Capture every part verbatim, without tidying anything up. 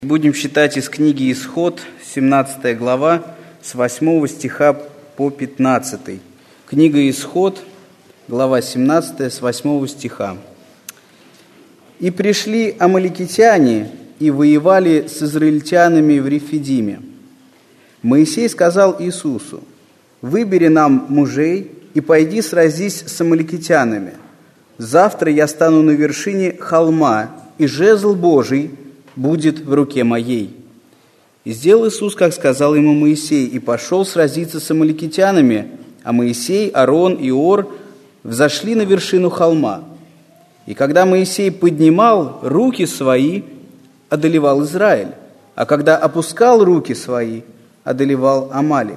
Будем читать из книги «Исход», семнадцатая глава, с восьмого стиха по пятнадцатый. Книга «Исход», глава семнадцатая, с восьмого стиха. «И пришли амаликитяне и воевали с израильтянами в Рефидиме. Моисей сказал Иисусу: „Выбери нам мужей и пойди сразись с амаликитянами. Завтра я стану на вершине холма, и жезл Божий будет в руке моей“. И сделал Иисус, как сказал ему Моисей, и пошел сразиться с амаликитянами, а Моисей, Аарон и Ор взошли на вершину холма. И когда Моисей поднимал руки свои, одолевал Израиль, а когда опускал руки свои, одолевал Амалик.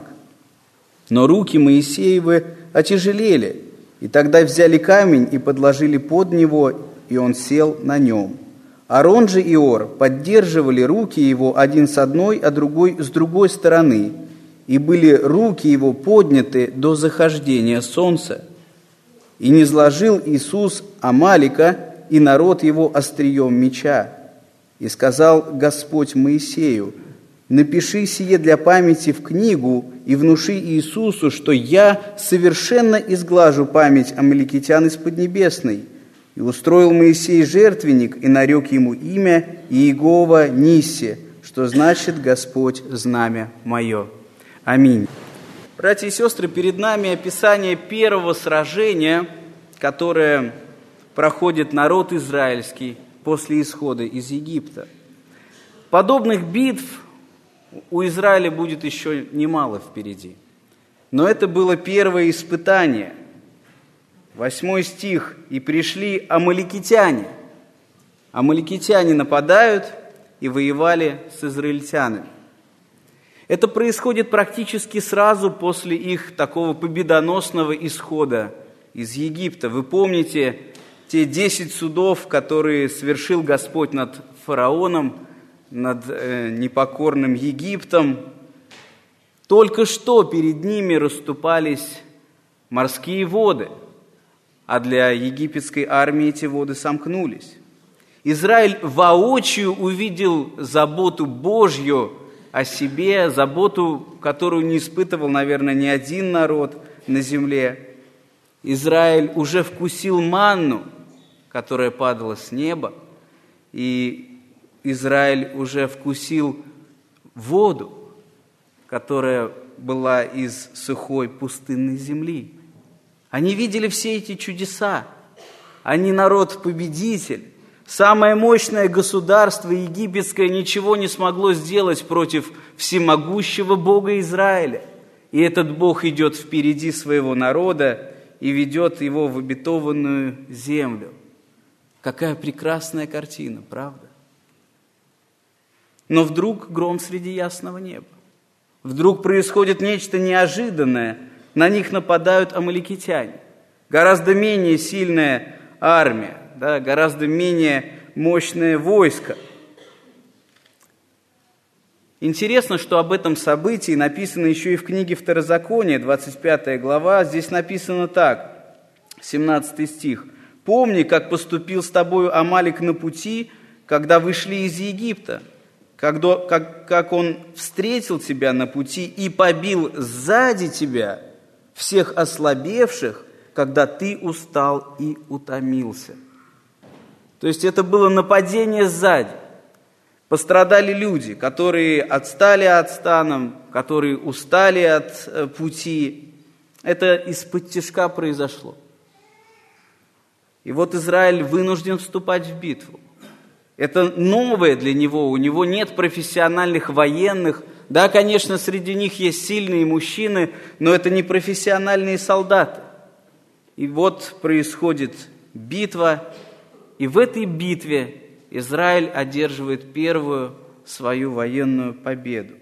Но руки Моисеевы отяжелели, и тогда взяли камень и подложили под него, и он сел на нем. Аарон же и Ор поддерживали руки его один с одной, а другой с другой стороны, и были руки его подняты до захождения солнца. И низложил Иисус Амалика и народ его острием меча. И сказал Господь Моисею: „Напиши сие для памяти в книгу и внуши Иисусу, что я совершенно изглажу память амаликитян из Поднебесной“. И устроил Моисей жертвенник, и нарек ему имя Иегова Нисси, что значит «Господь знамя мое». Аминь. Братья и сестры, перед нами описание первого сражения, которое проходит народ израильский после исхода из Египта. Подобных битв у Израиля будет еще немало впереди. Но это было первое испытание. Восьмой стих. «И пришли амаликитяне». Амаликитяне нападают и воевали с израильтянами. Это происходит практически сразу после их такого победоносного исхода из Египта. Вы помните те десять судов, которые совершил Господь над фараоном, над э, непокорным Египтом. Только что перед ними расступались морские воды, а для египетской армии эти воды сомкнулись. Израиль воочию увидел заботу Божью о себе, заботу, которую не испытывал, наверное, ни один народ на земле. Израиль уже вкусил манну, которая падала с неба, и Израиль уже вкусил воду, которая была из сухой пустынной земли. Они видели все эти чудеса. Они народ-победитель. Самое мощное государство египетское ничего не смогло сделать против всемогущего Бога Израиля. И этот Бог идет впереди своего народа и ведет его в обетованную землю. Какая прекрасная картина, правда? Но вдруг гром среди ясного неба. Вдруг происходит нечто неожиданное. На них нападают амаликитяне. Гораздо менее сильная армия, да, гораздо менее мощное войско. Интересно, что об этом событии написано еще и в книге Второзакония, двадцать пятая глава. Здесь написано так, семнадцатый стих. «Помни, как поступил с тобою Амалик на пути, когда вышли из Египта, когда, как, как он встретил тебя на пути и побил сзади тебя всех ослабевших, когда ты устал и утомился». То есть это было нападение сзади. Пострадали люди, которые отстали от стана, которые устали от пути. Это из-под тишка произошло. И вот Израиль вынужден вступать в битву. Это новое для него, у него нет профессиональных военных. Да, конечно, среди них есть сильные мужчины, но это не профессиональные солдаты. И вот происходит битва, и в этой битве Израиль одерживает первую свою военную победу.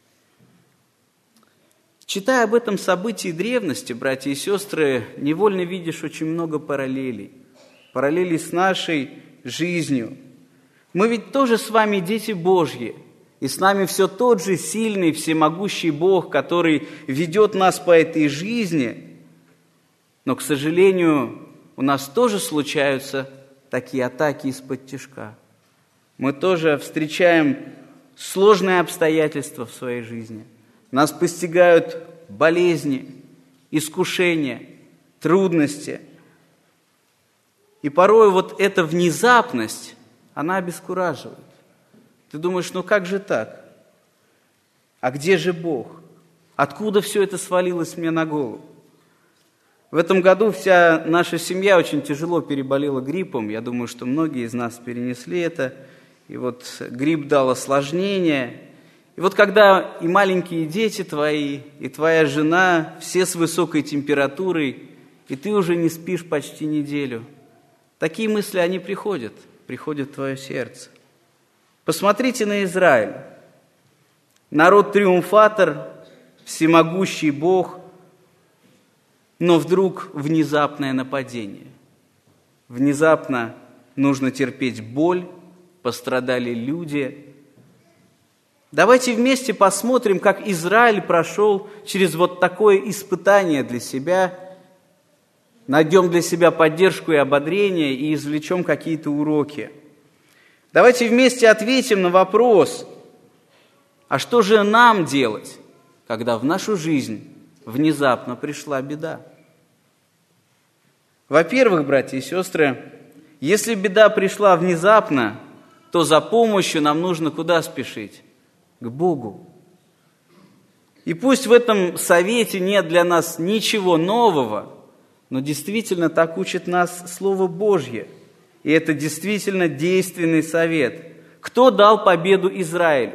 Читая об этом событии древности, братья и сестры, невольно видишь очень много параллелей. Параллелей с нашей жизнью. Мы ведь тоже с вами дети Божьи. И с нами все тот же сильный, всемогущий Бог, который ведет нас по этой жизни. Но, к сожалению, у нас тоже случаются такие атаки из-под тишка. Мы тоже встречаем сложные обстоятельства в своей жизни. Нас постигают болезни, искушения, трудности. И порой вот эта внезапность, она обескураживает. Ты думаешь, ну как же так? А где же Бог? Откуда все это свалилось мне на голову? В этом году вся наша семья очень тяжело переболела гриппом. Я думаю, что многие из нас перенесли это. И вот грипп дал осложнения. И вот когда и маленькие дети твои, и твоя жена, все с высокой температурой, и ты уже не спишь почти неделю, такие мысли, они приходят, приходят в твое сердце. Посмотрите на Израиль. Народ-триумфатор, всемогущий Бог, но вдруг внезапное нападение. Внезапно нужно терпеть боль, пострадали люди. Давайте вместе посмотрим, как Израиль прошел через вот такое испытание для себя, найдем для себя поддержку и ободрение и извлечем какие-то уроки. Давайте вместе ответим на вопрос, а что же нам делать, когда в нашу жизнь внезапно пришла беда? Во-первых, братья и сестры, если беда пришла внезапно, то за помощью нам нужно куда спешить? К Богу. И пусть в этом совете нет для нас ничего нового, но действительно так учит нас Слово Божье. И это действительно действенный совет. Кто дал победу Израилю?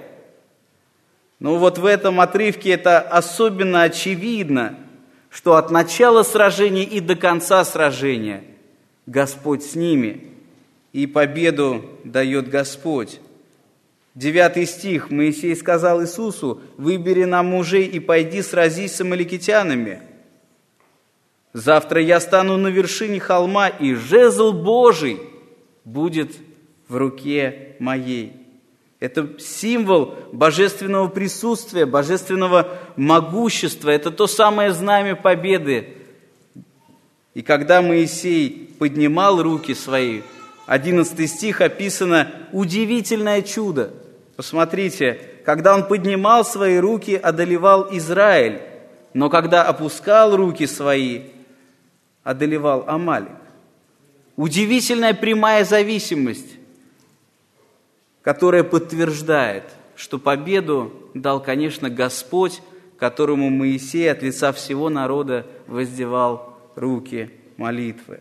Ну вот в этом отрывке это особенно очевидно, что от начала сражения и до конца сражения Господь с ними, и победу дает Господь. Девятый стих. Моисей сказал Иисусу: «Выбери нам мужей и пойди сразись с амаликитянами. Завтра я стану на вершине холма, и жезл Божий будет в руке моей». Это символ божественного присутствия, божественного могущества. Это то самое знамя победы. И когда Моисей поднимал руки свои, одиннадцатый стих описано удивительное чудо. Посмотрите, когда он поднимал свои руки, одолевал Израиль, но когда опускал руки свои, одолевал Амалик. Удивительная прямая зависимость, которая подтверждает, что победу дал, конечно, Господь, которому Моисей от лица всего народа воздевал руки молитвы.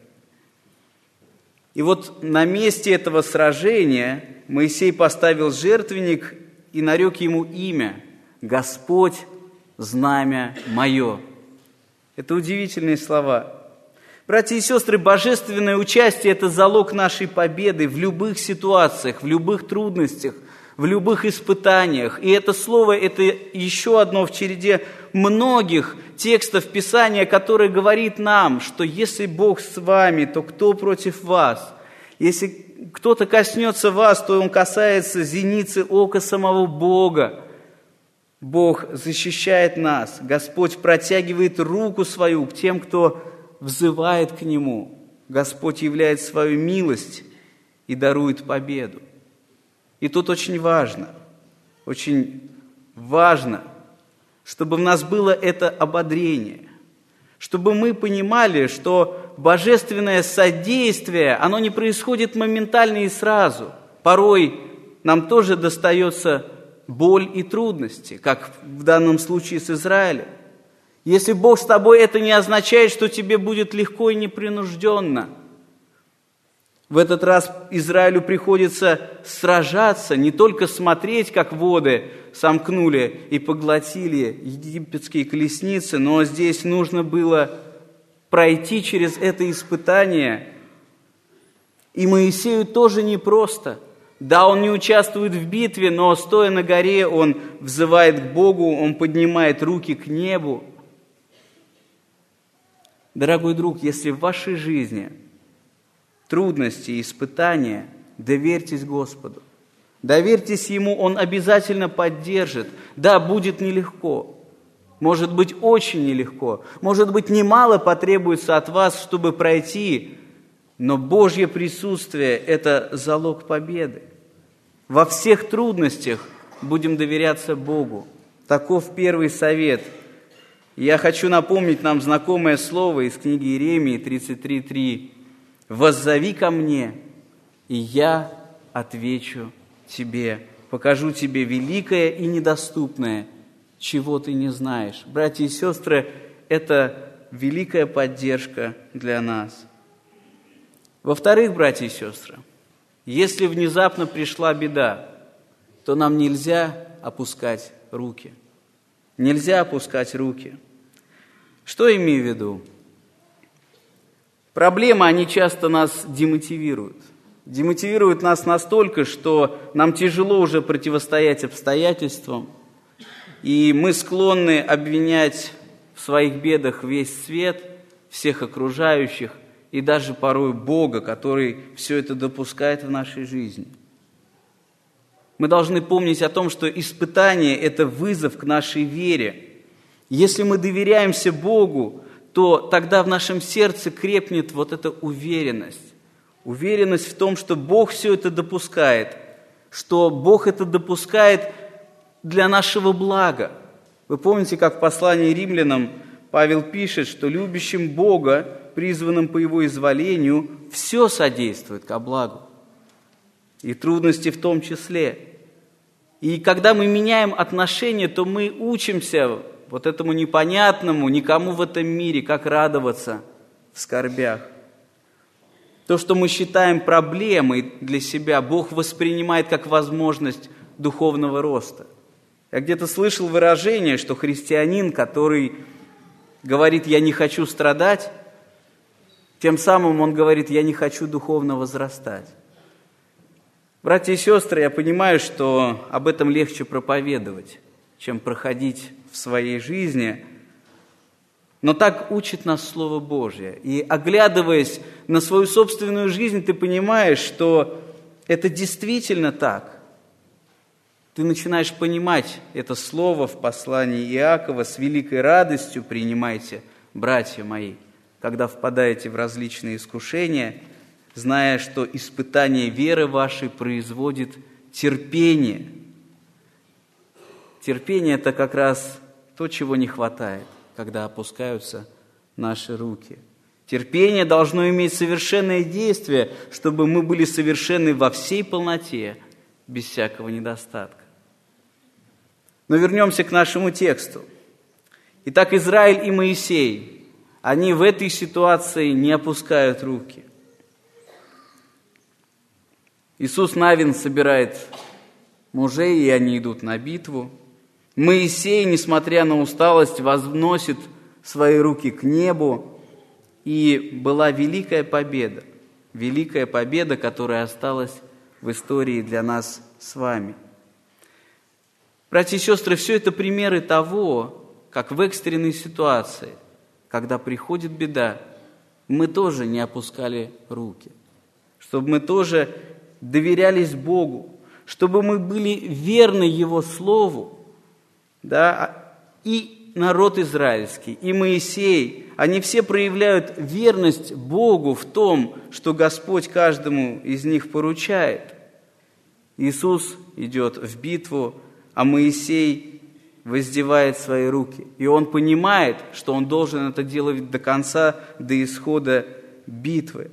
И вот на месте этого сражения Моисей поставил жертвенник и нарек ему имя: «Господь, знамя мое». Это удивительные слова. Братья и сестры, божественное участие – это залог нашей победы в любых ситуациях, в любых трудностях, в любых испытаниях. И это слово – это еще одно в череде многих текстов Писания, которое говорит нам, что если Бог с вами, то кто против вас? Если кто-то коснется вас, то он касается зеницы ока самого Бога. Бог защищает нас. Господь протягивает руку свою к тем, кто взывает к Нему. Господь являет свою милость и дарует победу. И тут очень важно, очень важно, чтобы в нас было это ободрение, чтобы мы понимали, что божественное содействие, оно не происходит моментально и сразу. Порой нам тоже достается боль и трудности, как в данном случае с Израилем. Если Бог с тобой, это не означает, что тебе будет легко и непринужденно. В этот раз Израилю приходится сражаться, не только смотреть, как воды сомкнули и поглотили египетские колесницы, но здесь нужно было пройти через это испытание. И Моисею тоже непросто. Да, он не участвует в битве, но стоя на горе, он взывает к Богу, он поднимает руки к небу. Дорогой друг, если в вашей жизни трудности и испытания, доверьтесь Господу. Доверьтесь Ему, Он обязательно поддержит. Да, будет нелегко. Может быть, очень нелегко. Может быть, немало потребуется от вас, чтобы пройти. Но Божье присутствие – это залог победы. Во всех трудностях будем доверяться Богу. Таков первый совет. Я хочу напомнить нам знакомое слово из книги Иеремии тридцать три три. «Воззови ко мне, и я отвечу тебе, покажу тебе великое и недоступное, чего ты не знаешь». Братья и сестры, это великая поддержка для нас. Во-вторых, братья и сестры, если внезапно пришла беда, то нам нельзя опускать руки. Нельзя опускать руки. Что имею в виду? Проблемы, они часто нас демотивируют. Демотивируют нас настолько, что нам тяжело уже противостоять обстоятельствам, и мы склонны обвинять в своих бедах весь свет, всех окружающих, и даже порой Бога, который все это допускает в нашей жизни. Мы должны помнить о том, что испытание – это вызов к нашей вере. Если мы доверяемся Богу, то тогда в нашем сердце крепнет вот эта уверенность. Уверенность в том, что Бог все это допускает, что Бог это допускает для нашего блага. Вы помните, как в послании римлянам Павел пишет, что любящим Бога, призванным по Его изволению, все содействует ко благу. И трудности в том числе. И когда мы меняем отношения, то мы учимся вот этому непонятному, никому в этом мире, как радоваться в скорбях. То, что мы считаем проблемой для себя, Бог воспринимает как возможность духовного роста. Я где-то слышал выражение, что христианин, который говорит «я не хочу страдать», тем самым он говорит «я не хочу духовно возрастать». Братья и сестры, я понимаю, что об этом легче проповедовать, чем проходить в своей жизни, но так учит нас Слово Божье. И оглядываясь на свою собственную жизнь, ты понимаешь, что это действительно так. Ты начинаешь понимать это слово в послании Иакова: «С великой радостью принимайте, братья мои, когда впадаете в различные искушения, зная, что испытание веры вашей производит терпение». Терпение – это как раз то, чего не хватает, когда опускаются наши руки. Терпение должно иметь совершенное действие, чтобы мы были совершенны во всей полноте, без всякого недостатка. Но вернемся к нашему тексту. Итак, Израиль и Моисей, они в этой ситуации не опускают руки. Иисус Навин собирает мужей, и они идут на битву. Моисей, несмотря на усталость, возносит свои руки к небу, и была великая победа, великая победа, которая осталась в истории для нас с вами. Братья и сестры, все это примеры того, как в экстренной ситуации, когда приходит беда, мы тоже не опускали руки, чтобы мы тоже доверялись Богу, чтобы мы были верны Его Слову. Да, и народ израильский, и Моисей, они все проявляют верность Богу в том, что Господь каждому из них поручает. Иисус идет в битву, а Моисей воздевает свои руки. И он понимает, что он должен это делать до конца, до исхода битвы.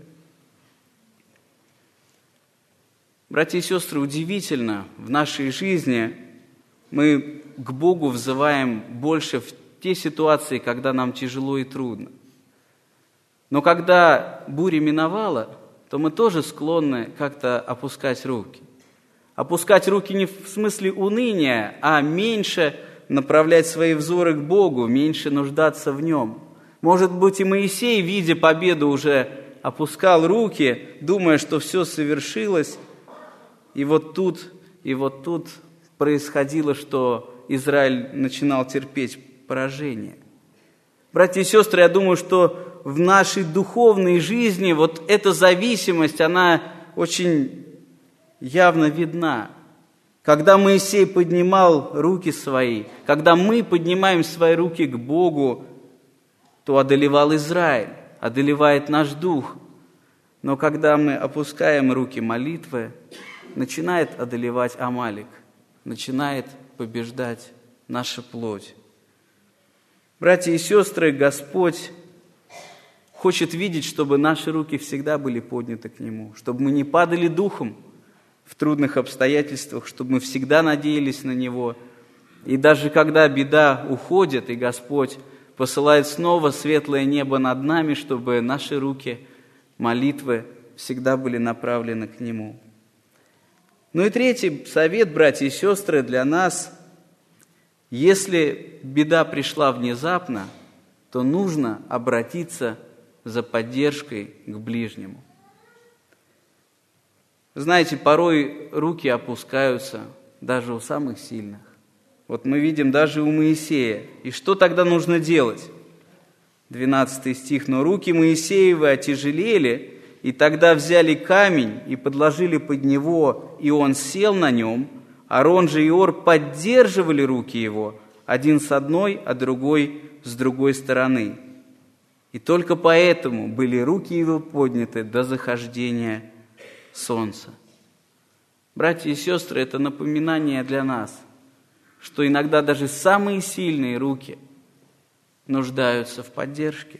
Братья и сестры, удивительно, в нашей жизни мы к Богу взываем больше в те ситуации, когда нам тяжело и трудно. Но когда буря миновала, то мы тоже склонны как-то опускать руки. Опускать руки не в смысле уныния, а меньше направлять свои взоры к Богу, меньше нуждаться в Нем. Может быть, и Моисей, видя победу, уже опускал руки, думая, что все совершилось. И вот тут, и вот тут происходило, что Израиль начинал терпеть поражение. Братья и сестры, я думаю, что в нашей духовной жизни вот эта зависимость, она очень явно видна. Когда Моисей поднимал руки свои, когда мы поднимаем свои руки к Богу, то одолевал Израиль, одолевает наш дух. Но когда мы опускаем руки молитвы, начинает одолевать Амалик. начинает побеждать наша плоть. Братья и сестры, Господь хочет видеть, чтобы наши руки всегда были подняты к Нему, чтобы мы не падали духом в трудных обстоятельствах, чтобы мы всегда надеялись на Него. И даже когда беда уходит, и Господь посылает снова светлое небо над нами, чтобы наши руки, молитвы всегда были направлены к Нему. Ну и третий совет, братья и сестры, для нас: если беда пришла внезапно, то нужно обратиться за поддержкой к ближнему. Знаете, порой руки опускаются даже у самых сильных. Вот мы видим даже у Моисея. И что тогда нужно делать? двенадцатый стих. «Но руки Моисеевы отяжелели, и тогда взяли камень и подложили под него, и он сел на нем. Аарон же и Ор поддерживали руки его, один с одной, а другой с другой стороны. И только поэтому были руки его подняты до захождения солнца». Братья и сестры, это напоминание для нас, что иногда даже самые сильные руки нуждаются в поддержке.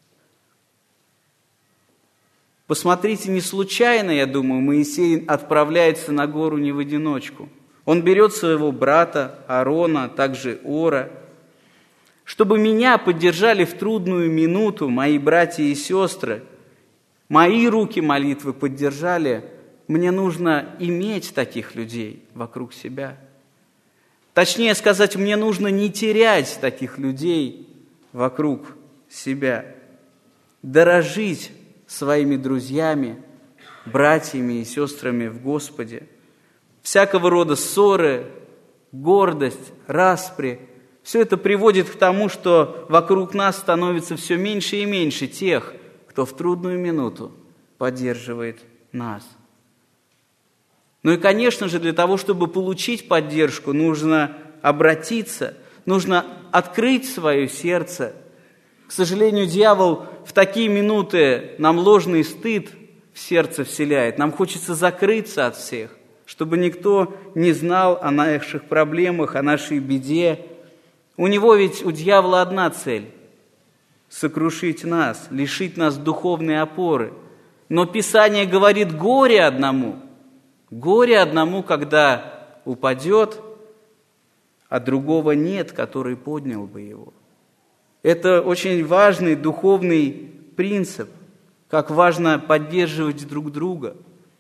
Посмотрите, не случайно, я думаю, Моисей отправляется на гору не в одиночку. Он берет своего брата Аарона, также Ора. Чтобы меня поддержали в трудную минуту мои братья и сестры, мои руки молитвы поддержали, мне нужно иметь таких людей вокруг себя. Точнее сказать, мне нужно не терять таких людей вокруг себя, дорожить своими друзьями, братьями и сестрами в Господе. Всякого рода ссоры, гордость, распри – все это приводит к тому, что вокруг нас становится все меньше и меньше тех, кто в трудную минуту поддерживает нас. Ну и, конечно же, для того, чтобы получить поддержку, нужно обратиться, нужно открыть свое сердце. К сожалению, дьявол в такие минуты нам ложный стыд в сердце вселяет. Нам хочется закрыться от всех, чтобы никто не знал о наших проблемах, о нашей беде. У него ведь, у дьявола одна цель – сокрушить нас, лишить нас духовной опоры. Но Писание говорит: горе одному, горе одному, когда упадет, а другого нет, который поднял бы его. Это очень важный духовный принцип, как важно поддерживать друг друга.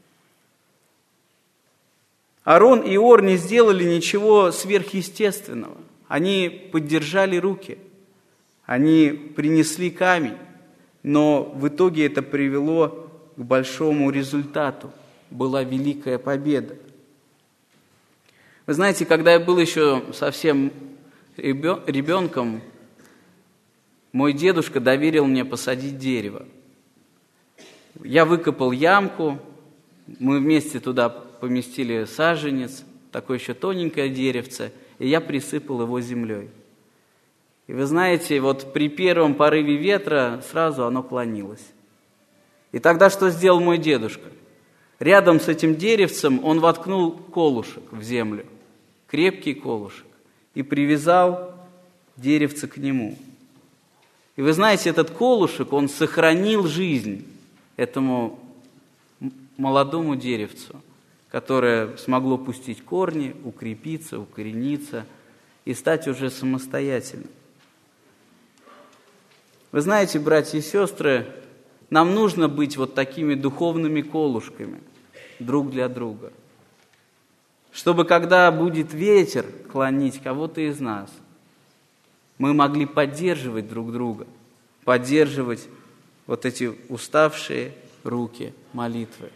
Аарон и Ор не сделали ничего сверхъестественного. Они поддержали руки, они принесли камень, но в итоге это привело к большому результату. Была великая победа. Вы знаете, когда я был еще совсем ребенком, мой дедушка доверил мне посадить дерево. Я выкопал ямку, мы вместе туда поместили саженец, такое еще тоненькое деревце, и я присыпал его землей. И вы знаете, вот при первом порыве ветра сразу оно клонилось. И тогда что сделал мой дедушка? Рядом с этим деревцем он воткнул колышек в землю, крепкий колышек, и привязал деревце к нему. И вы знаете, этот колышек, он сохранил жизнь этому молодому деревцу, которое смогло пустить корни, укрепиться, укорениться и стать уже самостоятельным. Вы знаете, братья и сестры, нам нужно быть вот такими духовными колышками друг для друга, чтобы, когда будет ветер клонить кого-то из нас, мы могли поддерживать друг друга, поддерживать вот эти уставшие руки молитвы.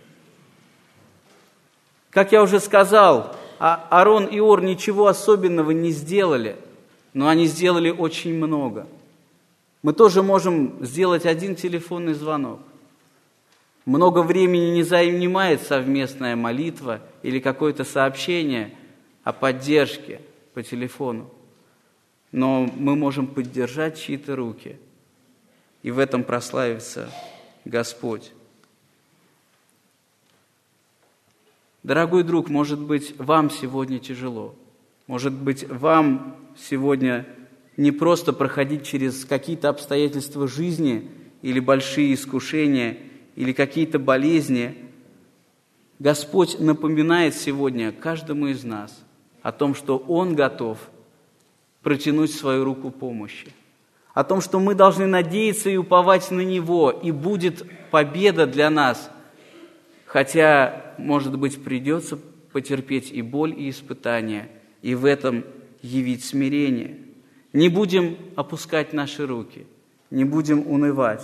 Как я уже сказал, Аарон и Ор ничего особенного не сделали, но они сделали очень много. Мы тоже можем сделать один телефонный звонок. Много времени не занимает совместная молитва или какое-то сообщение о поддержке по телефону. Но мы можем поддержать чьи-то руки, и в этом прославится Господь. Дорогой друг, может быть, вам сегодня тяжело. Может быть, вам сегодня не просто проходить через какие-то обстоятельства жизни или большие искушения, или какие-то болезни. Господь напоминает сегодня каждому из нас о том, что Он готов протянуть свою руку помощи, о том, что мы должны надеяться и уповать на Него, и будет победа для нас, хотя, может быть, придется потерпеть и боль, и испытания, и в этом явить смирение. Не будем опускать наши руки, не будем унывать.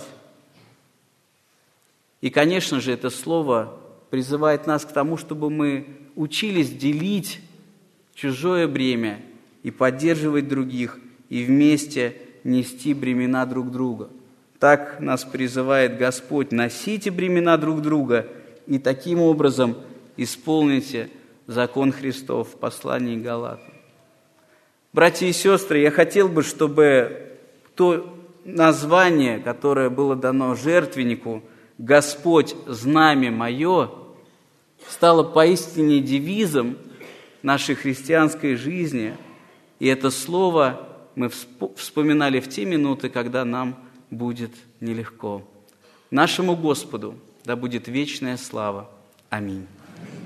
И, конечно же, это слово призывает нас к тому, чтобы мы учились делить чужое бремя и поддерживать других, и вместе нести бремена друг друга. Так нас призывает Господь: носите бремена друг друга, и таким образом исполните закон Христов в послании к Галатам. Братья и сестры, я хотел бы, чтобы то название, которое было дано жертвеннику, «Господь, знамя мое», стало поистине девизом нашей христианской жизни. И это слово мы вспоминали в те минуты, когда нам будет нелегко. Нашему Господу да будет вечная слава. Аминь.